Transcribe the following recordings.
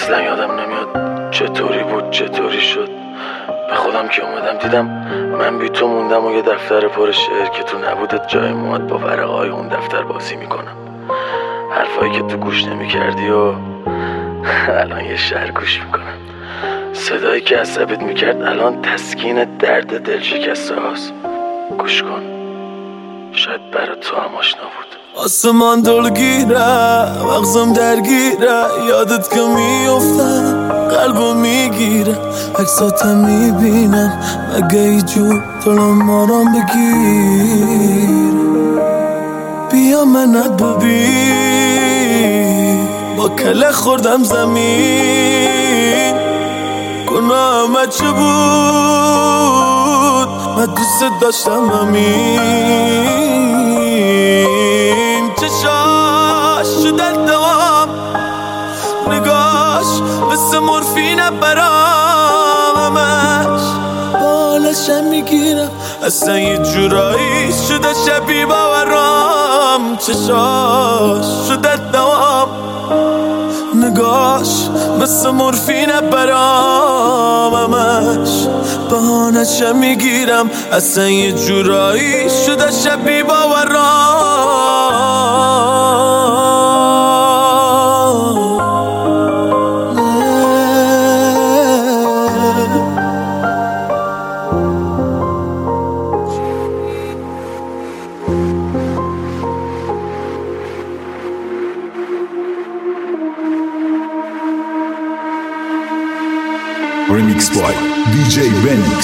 اصلا یادم نمیاد چطوری بود چطوری شد. به خودم که اومدم دیدم من بی تو موندم و یه دفتر پر شعر که تو نبودت جای مواد با ورقای اون دفتر بازی میکنم. حرفایی که تو گوش نمیکردی و الان یه شعر گوش میکنم. صدایی که عصبت میکرد الان تسکین درد دل شکسته هاست. گوش کن، شاید برای تو هم آشنا بود. آسمان دلگیره، مغزم درگیره، یادت که میافتم قلبم میگیره، عکساتم میبینم مگه ای جو دلم مارم بگیر. بیا منت ببین، با کله خوردم زمین، گناه چه بود من دوست داشتم همین. چشاش شده دوام، نگاش مثل مورفینه برام، همش بالشم میگیرم اصلا یه جورایی شده شبیه باورام. چشاش شده دوام، نگاش مثل مورفینه برام، همش بهانه‌شم میگیرم اصلا یه جورایی شده شبیه باورام. Remix by DJ Venix.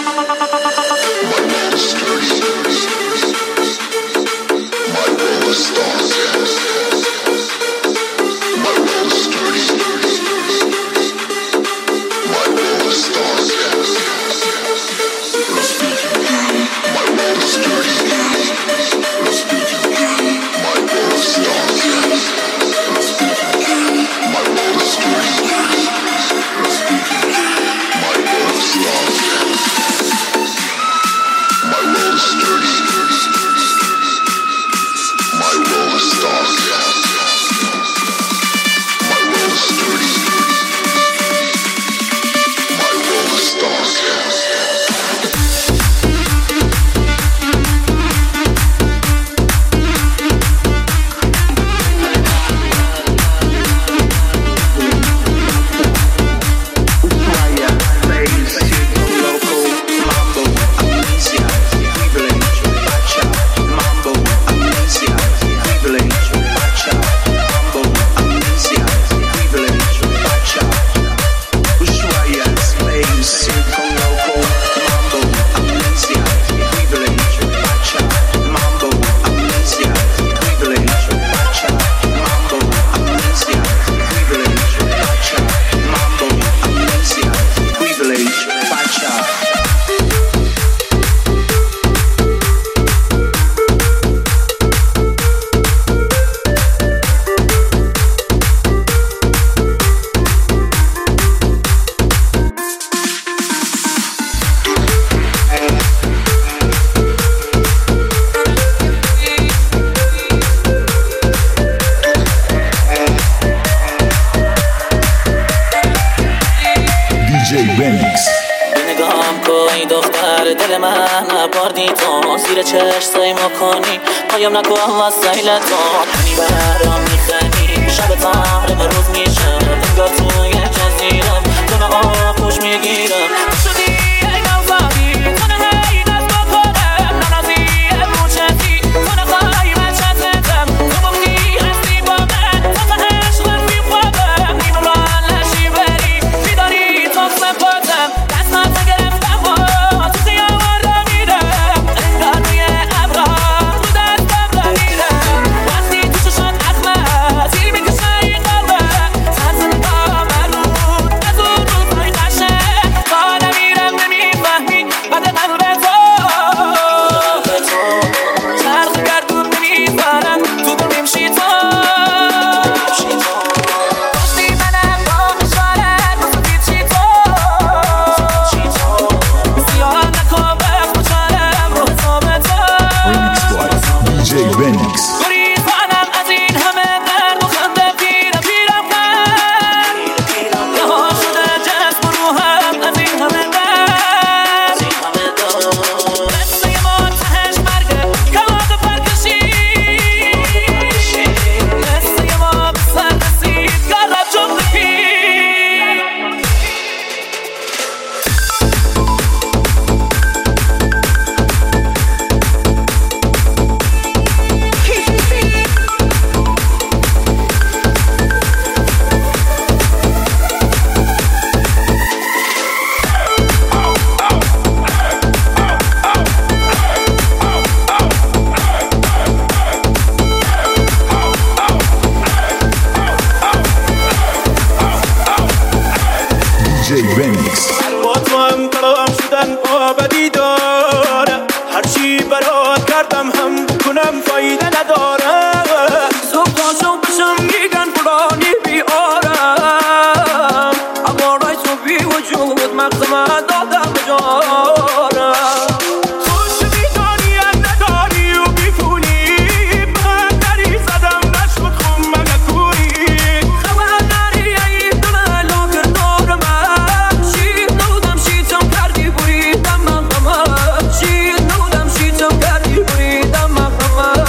چشم ما کنی پایم نکن وسایلتون کنی برام میخنی شب تاره به روز میشم انگار توی جزیرم تو به آغوش میگیرم شدی ای نوزادی تو نهی دست بکنم ننازی موچتی تو نخواهی من چتتم تو گفتی هستی با من تو تا عشق رفی خوابم نیمه ران لشی بری بیداری تو سپاتم دستات گرفتم و تو خیابان را میرم انگار روی فایده نداره. صبح تا شب بشم میگن فلانی بیارم، اما رای تو بی وجود مغز من دادم به جارم. خوش میدانی نداری و بیپولی، بندری زدم نشمت خون مگکوری. خبر نری ای دل لا کردار من، شید نودم شیدم کردی بریدم مغمم، شید نودم شیدم کردی بریدم مغمم.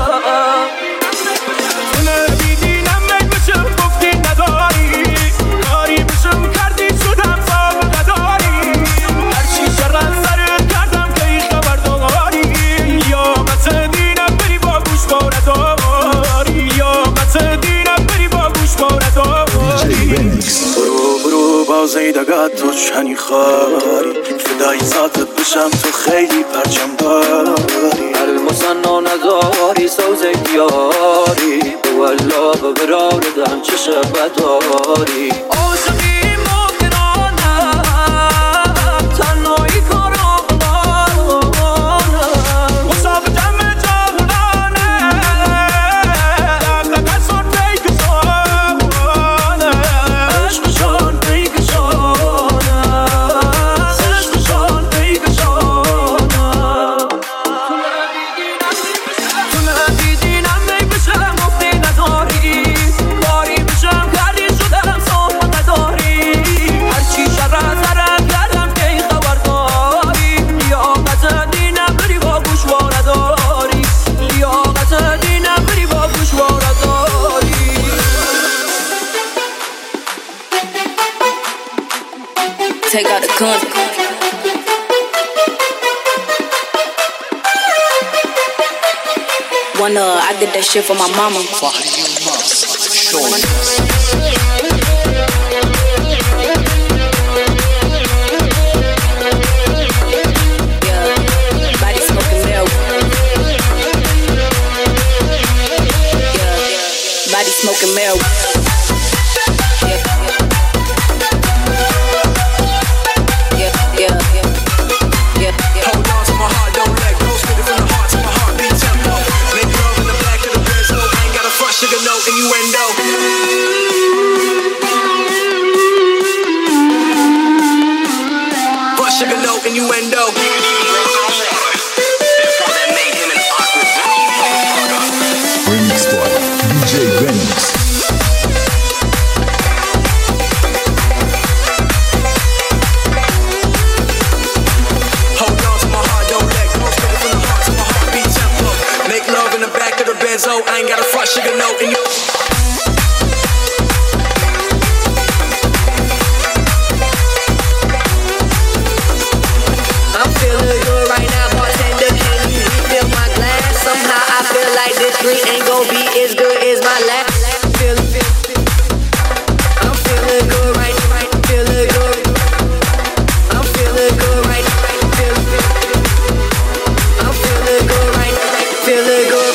تو نبیدینم نگوشم گفتی نداری، کاری بشم کردی شدم سابقه داری. هرچی شر از سرت کردم که ای خبر داری، یا مت دینم بری با گوش باره داری، یا مت دینم بری با گوش باره داری. برو برو بازی دگت تو چنی خاری، فدای ذاتت بشم تو خیلی پرچم داری. المسنا نداری سوزه دیاری، والله ببراردم چه شبه داری. عاشقی ممکنانه تنهایی کارامانه، مصاب دم جهلانه لقصر پیکشانه. عشقشان پیکشانه، عشقشان پیکشانه. تو ندیدینم نمیبشم گفتی نداری، کاری بشم کردی شدم صحبت نداری. هرچی شر از سرم کردم که ای خبر داری، لیاقت دینم بری با گوشواره داری، لیاقت دینم بری با گوشواره داری. Take out the gun. I did that shit for my mama. Yeah, body smoking milk. Yeah, body smoking milk. Hold on to my heart, don't let go. Spit it from the heart to my heartbeat tempo. Make love in the back of the Benz. No, I ain't got a front sugar, no innuendo. Front sugar, no innuendo. Therefore, that made him an awkward Remix by DJ Venix. Hold on to my heart, don't let go. Spit it from the heart to my heartbeat tempo. Make love in the back of the Benz. Oh, I ain't got a front sugar, no innuendo. I'm feeling good right now, bartender, can you refill my glass? Somehow I feel like this drink ain't gon' be as good as my last. I'm feeling good right, feeling good. I'm feeling good right, I'm feeling good right, feeling good.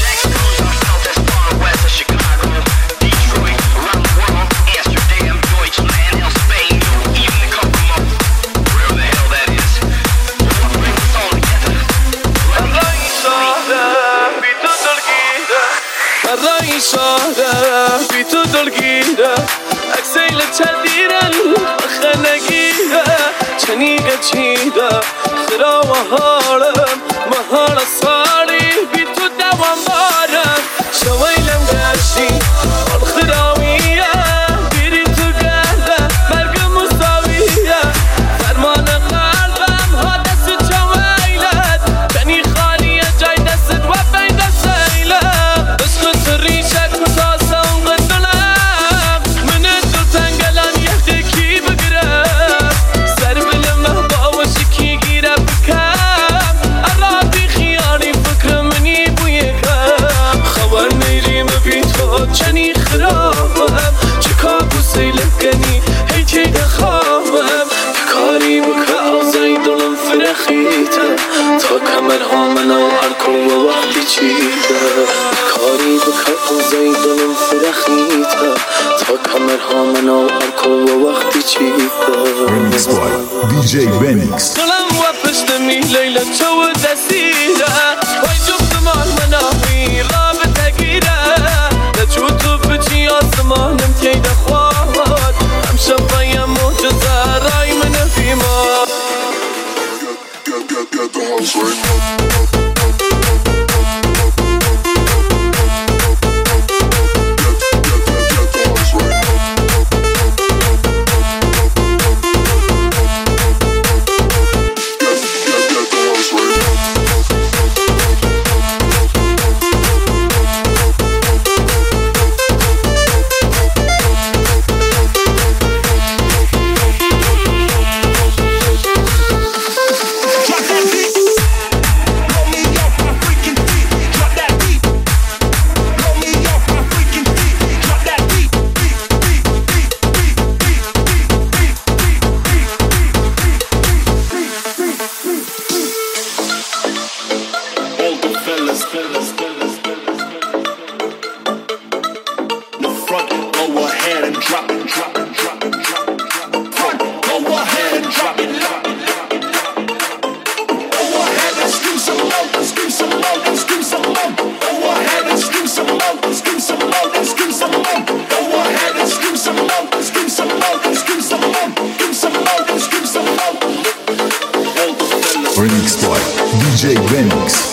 بی تو دلگیره اکسیل چندیره بخه نگیره چنیگه چیده خرا و حالم محال سالی بی تو دوام بارم شویلم گشتی خرامیه بیری تو گرده مرگ مساویه فرمان قلبم ها دست چویلت کنی خالیه جای دست و بین دستیله بسکت ریشک مساسه اون قدلم من دو تنگلم یه کی بگرم سر بلم با وشکی گیره بکم عرابی خیالی فکر منی بوی کم خبر نیریم بی تو چنی خرابم چه کابوسی لکنی هی چی دخوابم کاری بکه آزای دلم فرخیته تا کمرها منو ارکن و وقتی چیده کاری بکه آزای دلم فرخیته تا کمرها منو ارکن و وقتی چیده Remix by DJ Venix. دلم و پشت می لیل تو دستیره وای جفت مال منو Remix by DJ Benix.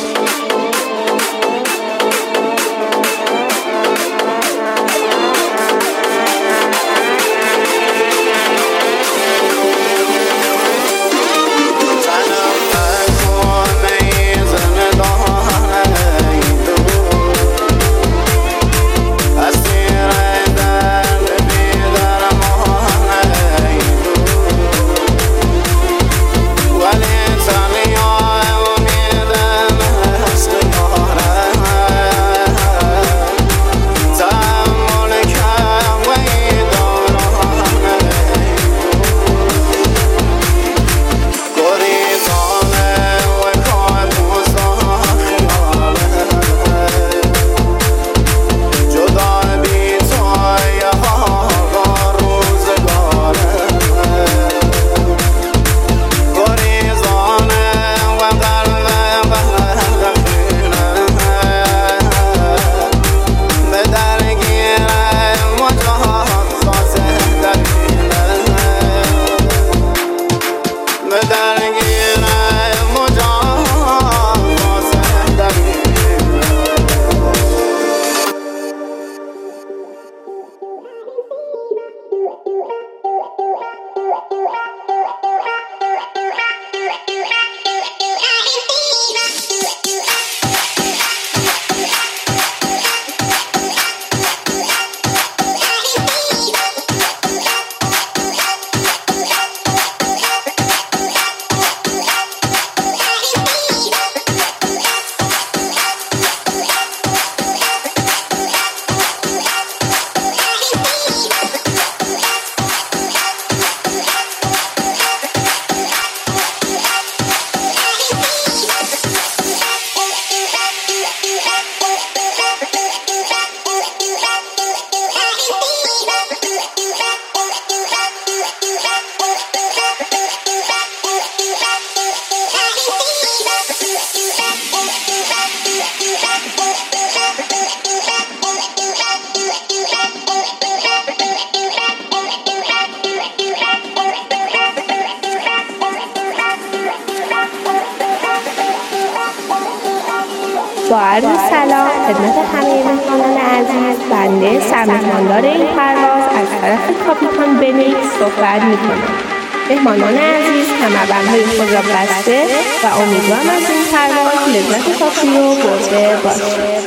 با عرض سلام خدمت همه مهمانان عزیز، بنده سرمهماندار این پرواز از طرف کاپیتان بنیکس صحبت می‌کنم. مهمانان عزیز کمربندهای خود را بسته و امیدوارم از این پرواز لذت کافی رو برده باشید.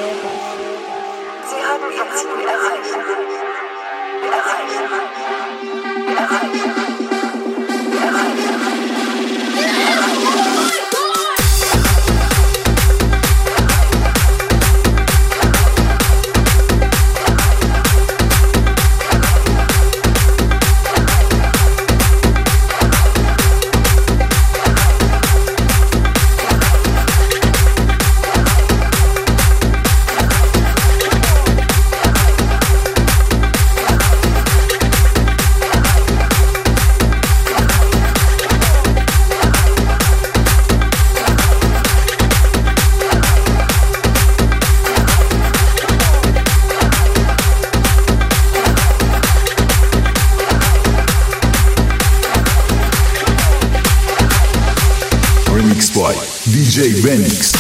Remix by DJ Benix.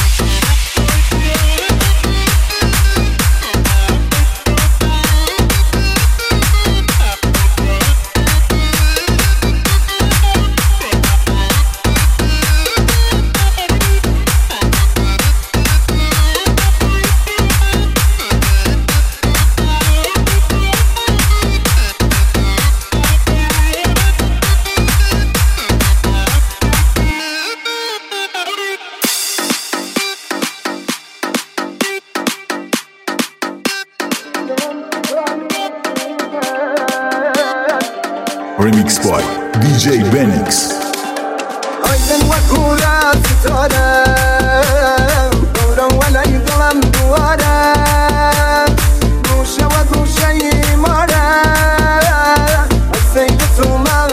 Remix by DJ Benix. Aydın vakura sitarem Doğran vela yıkılam duvarem Guşe ve guşe imarem Seyli tuman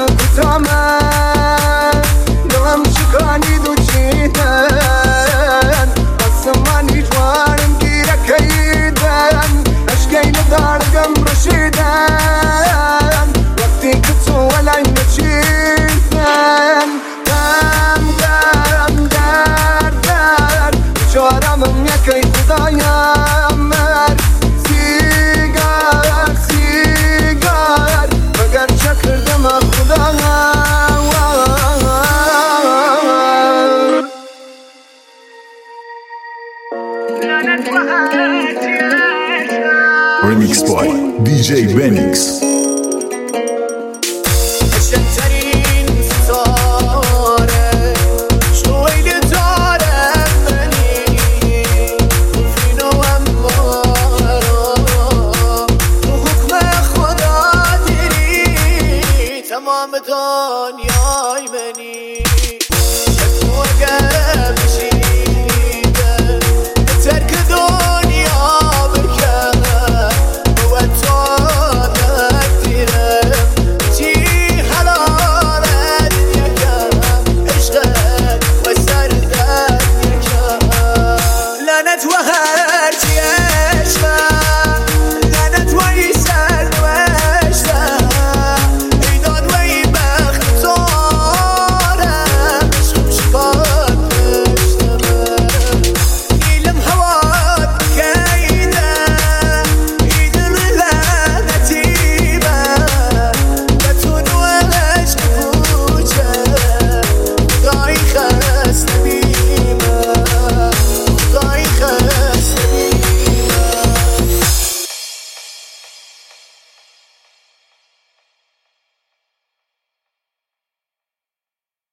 tutamem Dağım şıkani duçiden Asım دنیا که خدایم مر سیگار سیگار مگر چه کردم خدایم Remix by DJ Benix. شنترین ستاره شویل دارم منی فینو امارا تو حکم خدا دیری تمام دنیا